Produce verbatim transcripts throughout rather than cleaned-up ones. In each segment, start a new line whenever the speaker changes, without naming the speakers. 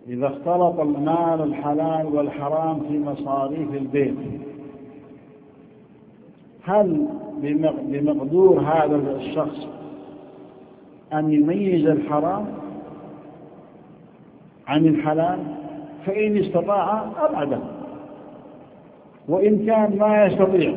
إذا اختلط المال الحلال والحرام في مصاريف البيت، هل بمقدور هذا الشخص أن يميز الحرام عن الحلال؟ فإن استطاع أبعده، وإن كان ما يستطيع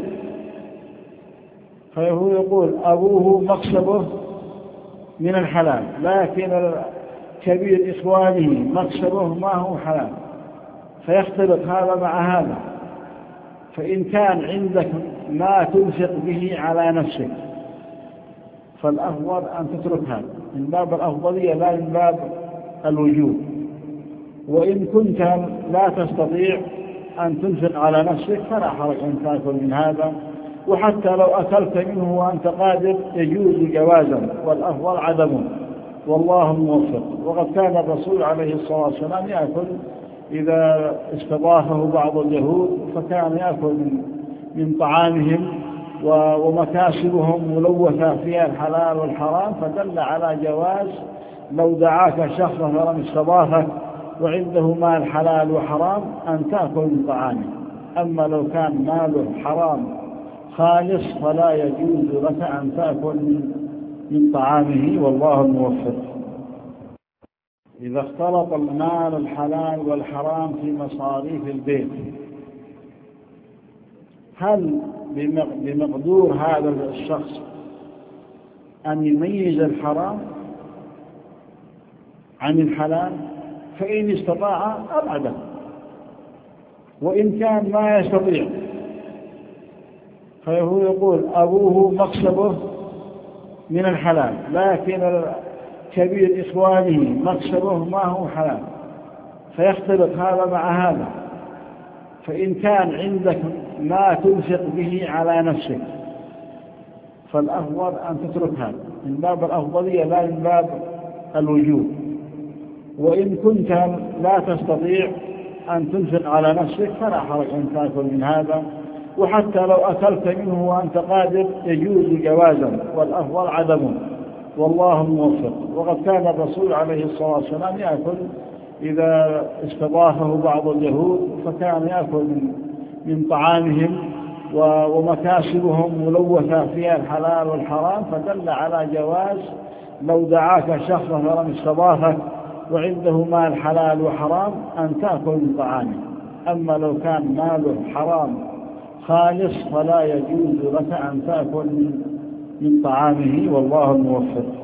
فهو يقول أبوه مكسبه من الحلال، لكن كبير إخوانه مكسبه ما هو حلال، فيختلط هذا مع هذا. فإن كان عندك ما تنفق به على نفسك فالأفضل أن تترك هذا من باب الأفضلية لا من باب الوجوب. وإن كنت لا تستطيع أن تنفق على نفسك فلا حرج أن تأكل من هذا، وحتى لو أكلت منه وأنت قادر يجوز جوازا، والأفضل عدمه، والله موفق. وقد كان الرسول عليه الصلاة والسلام يأكل إذا استضافه بعض اليهود، فكان يأكل من, من طعامهم ومكاسبهم ملوثة فيها الحلال والحرام، فدل على جواز لو دعاك شخص مثلا استضافك وعنده مال حلال وحرام أن تأكل من طعامه. أما لو كان ماله حرام خالص فلا يجوز لك أن تأكل من, من طعامه، والله الموفق. إذا اختلط المال الحلال والحرام في مصاريف البيت، هل بمقدور هذا الشخص أن يميز الحرام عن الحلال؟ فإن استطاع أبعده، وإن كان ما يستطيع فهو يقول أبوه مكسبه من الحلال، لكن كبير إخوانه مكسبه ما هو حلال، فيختلط هذا مع هذا. فإن كان عندك ما تنفق به على نفسك فالأفضل أن تترك هذا من باب الأفضلية لا من باب الوجوب. وإن كنت لا تستطيع أن تنفق على نفسك فلا حرج أن تأكل من هذا، وحتى لو أكلت منه وأنت قادر يجوز جوازا، والأفضل عدمه، والله موفق. وقد كان الرسول عليه الصلاة والسلام يأكل إذا استضافه بعض اليهود، فكان يأكل من, من طعامهم ومكاسبهم ملوثة فيها الحلال والحرام، فدل على جواز لو دعاك شخص مثلا استضافك وعنده مال حلال وحرام أن تأكل من طعامه. أما لو كان ماله حرام خالص فلا يجوز لك أن تأكل من, من طعامه، والله الموفق.